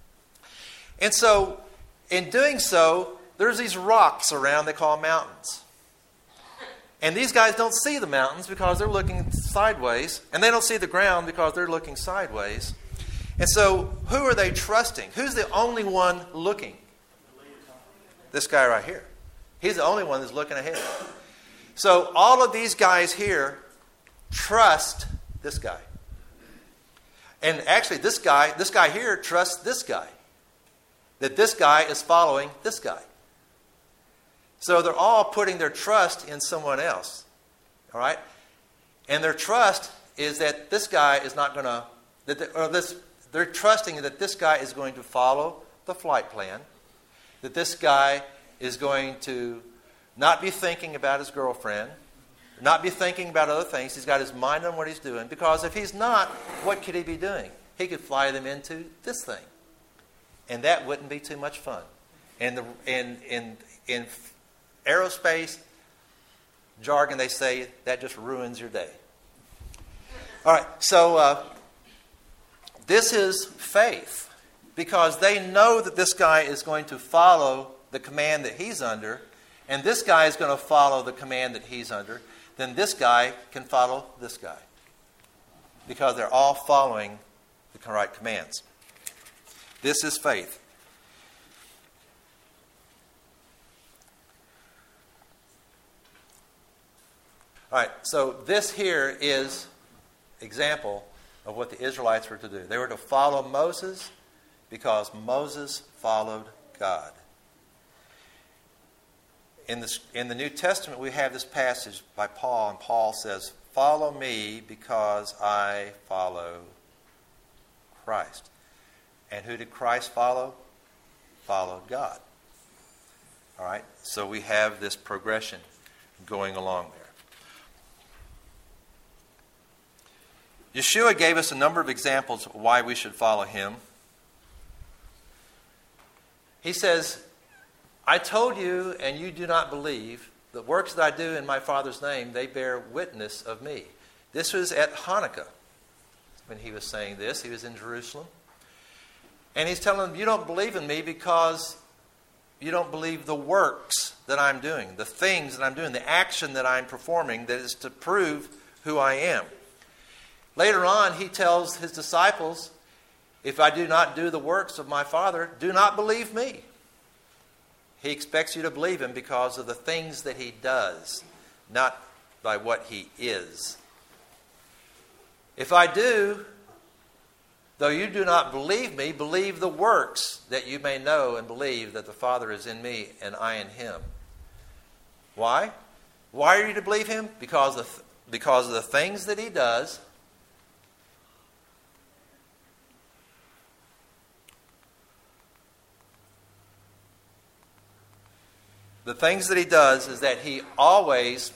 And so, in doing so, there's these rocks around they call mountains. And these guys don't see the mountains because they're looking sideways. And they don't see the ground because they're looking sideways. And so, who are they trusting? Who's the only one looking? This guy right here. He's the only one that's looking ahead. So, all of these guys here trust this guy. And actually, this guy, this guy here trusts this guy. That this guy is following this guy. So they're all putting their trust in someone else. All right? And their trust is that this guy is not going to, that they, or this, they're trusting that this guy is going to follow the flight plan, that this guy is going to not be thinking about his girlfriend, not be thinking about other things. He's got his mind on what he's doing. Because if he's not, what could he be doing? He could fly them into this thing. And that wouldn't be too much fun. And the, in, in, in aerospace jargon, they say that just ruins your day. All right, so uh, this is faith. Because they know that this guy is going to follow the command that he's under, and this guy is going to follow the command that he's under, then this guy can follow this guy. because they're all following the right commands. This is faith. All right, so this here is example of what the Israelites were to do. They were to follow Moses because Moses followed God. In, this, in the New Testament, we have this passage by Paul, and Paul says, "Follow me because I follow Christ." And who did Christ follow? Followed God. All right, so we have this progression going along there. Yeshua gave us a number of examples of why we should follow him. He says, "I told you, and you do not believe. The works that I do in my Father's name, they bear witness of me." This was at Hanukkah when he was saying this. He was in Jerusalem. And he's telling them, you don't believe in me because you don't believe the works that I'm doing, the things that I'm doing, the action that I'm performing that is to prove who I am. Later on, he tells his disciples, if I do not do the works of my Father, do not believe me. He expects you to believe him because of the things that he does, not by what he is. If I do, though you do not believe me, believe the works, that you may know and believe that the Father is in me and I in him. Why? Why are you to believe him? Because of, because of the things that he does. The things that he does is that he always,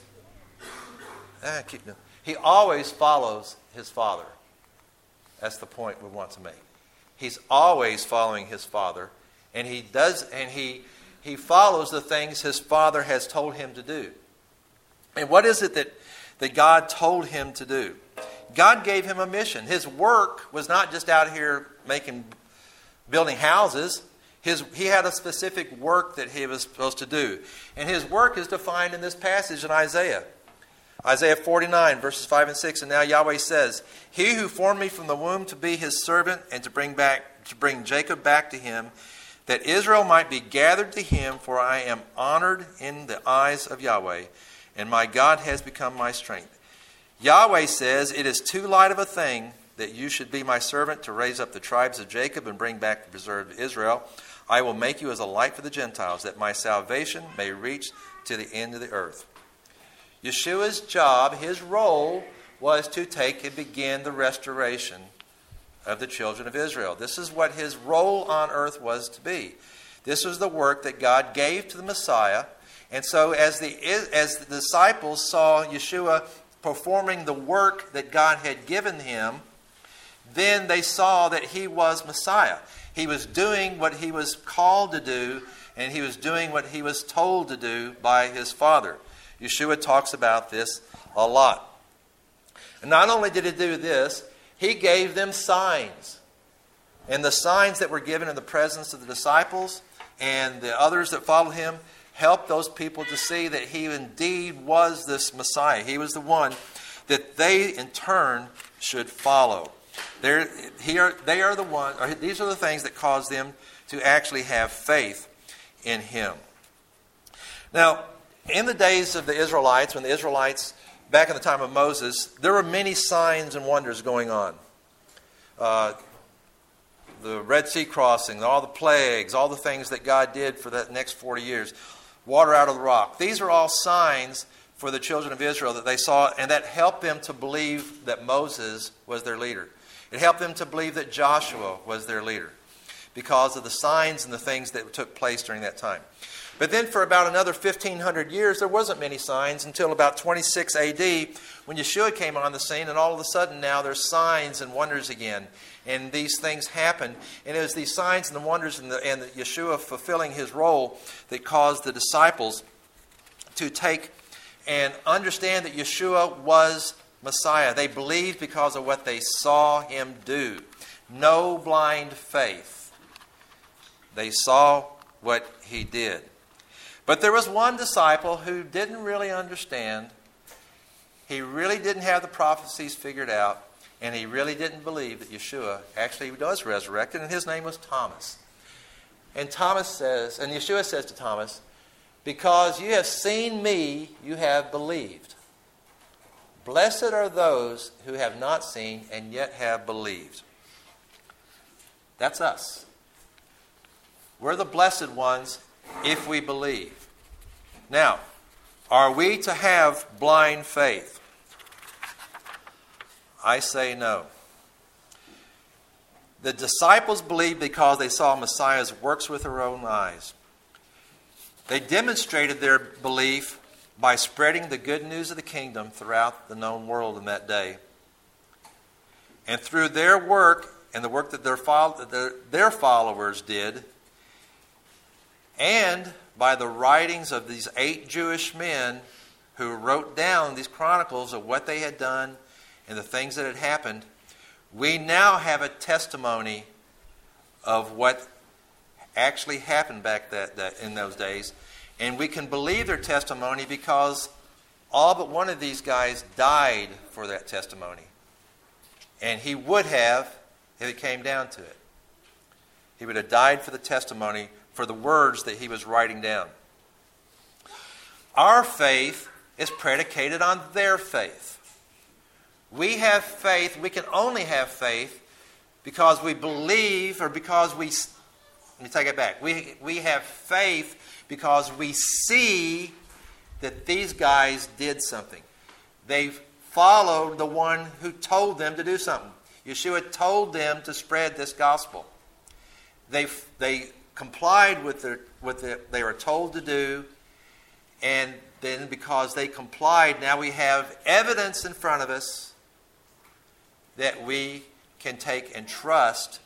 ah, keep, he always follows his Father. That's the point we want to make. He's always following his Father, and he does, and he he follows the things his Father has told him to do. And what is it that, that God told him to do? God gave him a mission. His work was not just out here making, building houses. His, he had a specific work that he was supposed to do. And his work is defined in this passage in Isaiah. Isaiah forty-nine, verses five and six. And now Yahweh says, "He who formed me from the womb to be his servant and to bring back to bring Jacob back to him, that Israel might be gathered to him, for I am honored in the eyes of Yahweh, and my God has become my strength." Yahweh says, "It is too light of a thing that you should be my servant to raise up the tribes of Jacob and bring back the preserved Israel. I will make you as a light for the Gentiles, that my salvation may reach to the end of the earth." Yeshua's job, his role, was to take and begin the restoration of the children of Israel. This is what his role on earth was to be. This was the work that God gave to the Messiah. And so as the, as the disciples saw Yeshua performing the work that God had given him, then they saw that he was Messiah. He was doing what he was called to do, and he was doing what he was told to do by his Father. Yeshua talks about this a lot. And not only did he do this, he gave them signs. And the signs that were given in the presence of the disciples and the others that followed him helped those people to see that he indeed was this Messiah. He was the one that they in turn should follow. They're, he are, they are the one, or these are the things that caused them to actually have faith in him. Now, in the days of the Israelites, when the Israelites, back in the time of Moses, there were many signs and wonders going on. Uh, the Red Sea crossing, all the plagues, all the things that God did for that next forty years. Water out of the rock. These are all signs for the children of Israel that they saw, and that helped them to believe that Moses was their leader. It helped them to believe that Joshua was their leader because of the signs and the things that took place during that time. But then for about another fifteen hundred years, there wasn't many signs until about twenty-six A D when Yeshua came on the scene, and all of a sudden now there's signs and wonders again. And these things happened. And it was these signs and the wonders and, the, and the Yeshua fulfilling his role that caused the disciples to take and understand that Yeshua was Messiah. They believed because of what they saw him do. No blind faith. They saw what he did. But there was one disciple who didn't really understand. He really didn't have the prophecies figured out. and he really didn't believe that Yeshua actually was resurrected, and his name was Thomas. And Thomas says, and Yeshua says to Thomas, because you have seen me, you have believed. Blessed are those who have not seen and yet have believed. That's us. We're the blessed ones if we believe. Now, are we to have blind faith? I say no. The disciples believed because they saw Messiah's works with their own eyes. They demonstrated their belief by spreading the good news of the kingdom throughout the known world in that day. And through their work and the work that their, that their, their followers did, and by the writings of these eight Jewish men who wrote down these chronicles of what they had done and the things that had happened, we now have a testimony of what actually happened back that, that in those days. And we can believe their testimony because all but one of these guys died for that testimony. And he would have if it came down to it. He would have died for the testimony, for the words that he was writing down. Our faith is predicated on their faith. We have faith, we can only have faith because we believe, or because we, let me take it back. We, we have faith because we see that these guys did something. They followed the one who told them to do something. Yeshua told them to spread this gospel. They, they complied with the, with the, they were told to do, and then because they complied, now we have evidence in front of us that we can take and trust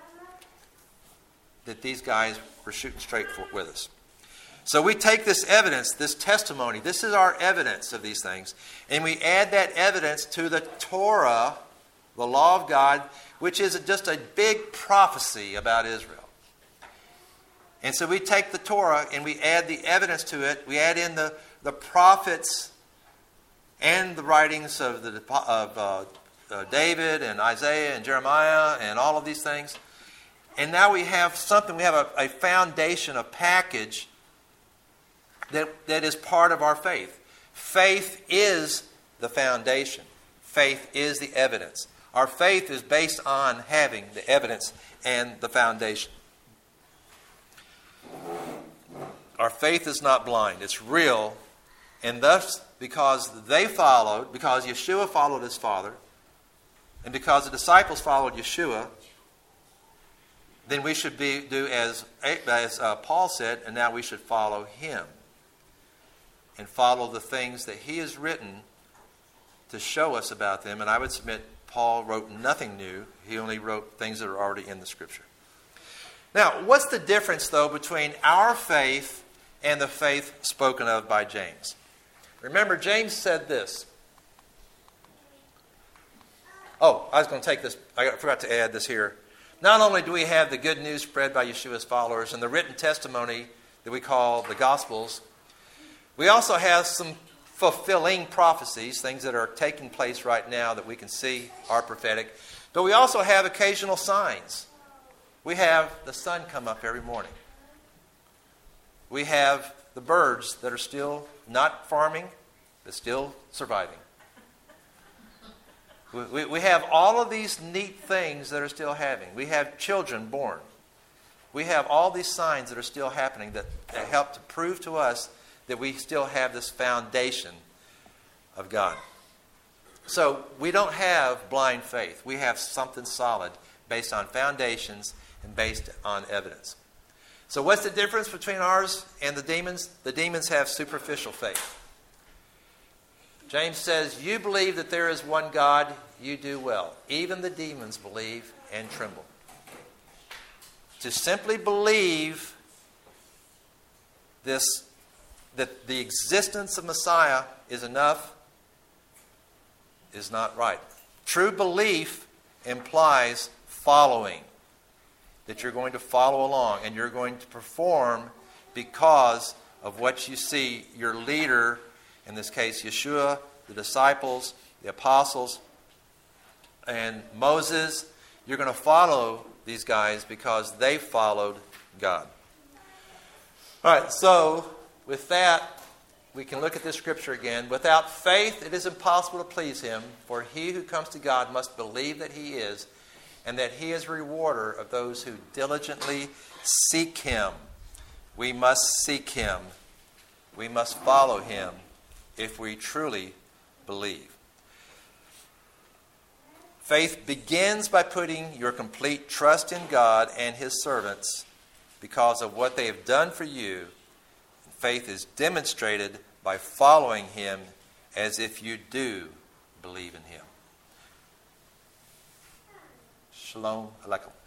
that these guys were shooting straight for, with us. So we take this evidence, this testimony, this is our evidence of these things, and we add that evidence to the Torah, the law of God, which is just a big prophecy about Israel. And so we take the Torah and we add the evidence to it. We add in the, the prophets and the writings of, the, of uh, uh, David and Isaiah and Jeremiah and all of these things. And now we have something, we have a, a foundation, a package that, that is part of our faith. Faith is the foundation. Faith is the evidence. Our faith is based on having the evidence and the foundation. Our faith is not blind. It's real. And thus, because they followed, because Yeshua followed his Father, and because the disciples followed Yeshua, then we should be do as, as uh, Paul said, and now we should follow him. And follow the things that he has written to show us about them. And I would submit Paul wrote nothing new. He only wrote things that are already in the Scripture. Now, what's the difference, though, between our faith and the faith spoken of by James? Remember, James said this. Oh, I was going to take this. I forgot to add this here. Not only do we have the good news spread by Yeshua's followers and the written testimony that we call the Gospels, we also have some fulfilling prophecies, things that are taking place right now that we can see are prophetic. But we also have occasional signs. We have the sun come up every morning. We have the birds that are still not farming, but still surviving. We, we, we have all of these neat things that are still happening. We have children born. We have all these signs that are still happening that, that help to prove to us that we still have this foundation of God. So we don't have blind faith. We have something solid based on foundations and based on evidence. So what's the difference between ours and the demons? The demons have superficial faith. James says, you believe that there is one God, you do well. Even the demons believe and tremble. To simply believe this, that the existence of Messiah is enough, is not right. True belief implies following. That you're going to follow along and you're going to perform because of what you see your leader, in this case Yeshua, the disciples, the apostles, and Moses, you're going to follow these guys because they followed God. All right, so with that, we can look at this scripture again. Without faith, it is impossible to please him, for he who comes to God must believe that he is, and that he is a rewarder of those who diligently seek him. We must seek him. We must follow him if we truly believe. Faith begins by putting your complete trust in God and his servants because of what they have done for you. Faith is demonstrated by following him as if you do believe in him. Shalom Aleichem.